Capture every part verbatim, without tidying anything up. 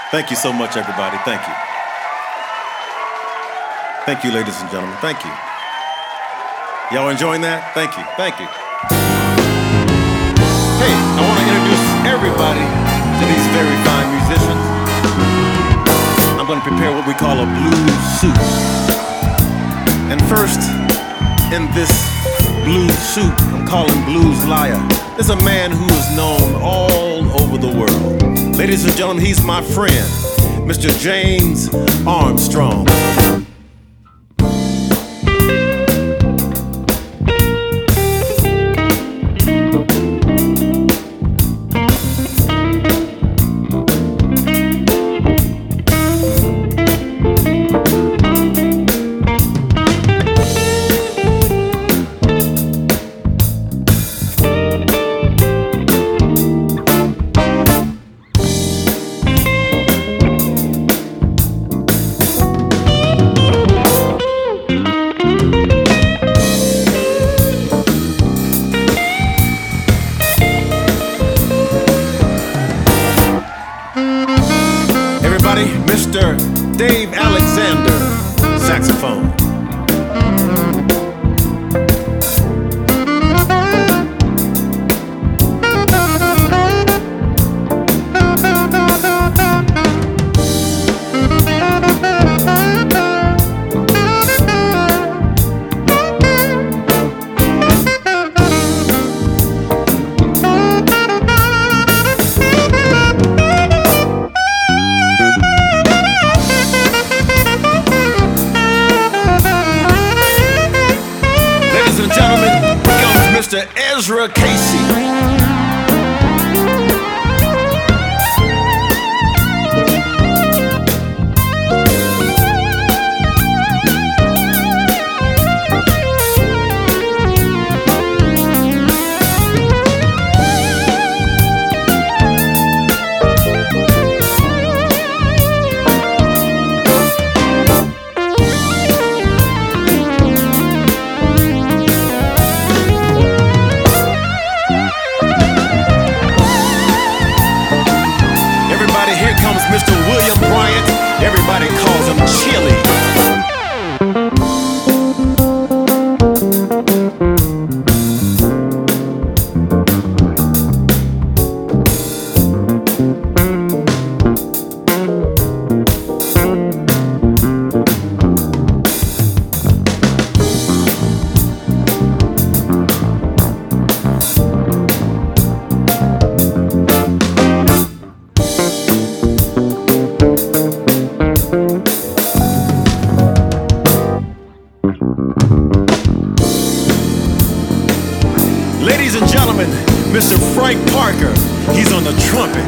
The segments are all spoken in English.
Thank you so much, everybody. Thank you. Thank you, ladies and gentlemen. Thank you. Y'all enjoying that? Thank you. Thank you. Hey, I want to introduce everybody to these very fine musicians. I'm going to prepare what we call a blues soup. And first, in this blues soup, I'm calling Blues Liar. There's a man who is known all over the world. Ladies and gentlemen, he's my friend, Mister James Armstrong. Mister Dave Alexander, saxophone. Mister Ezra Casey. Mister William Bryant, everybody calls him Chili. Ladies and gentlemen, Mister Frank Parker, he's on the trumpet.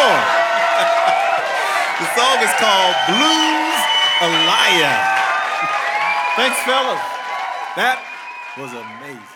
song. The song is called Blues Alliance. Thanks, fellas. That was amazing.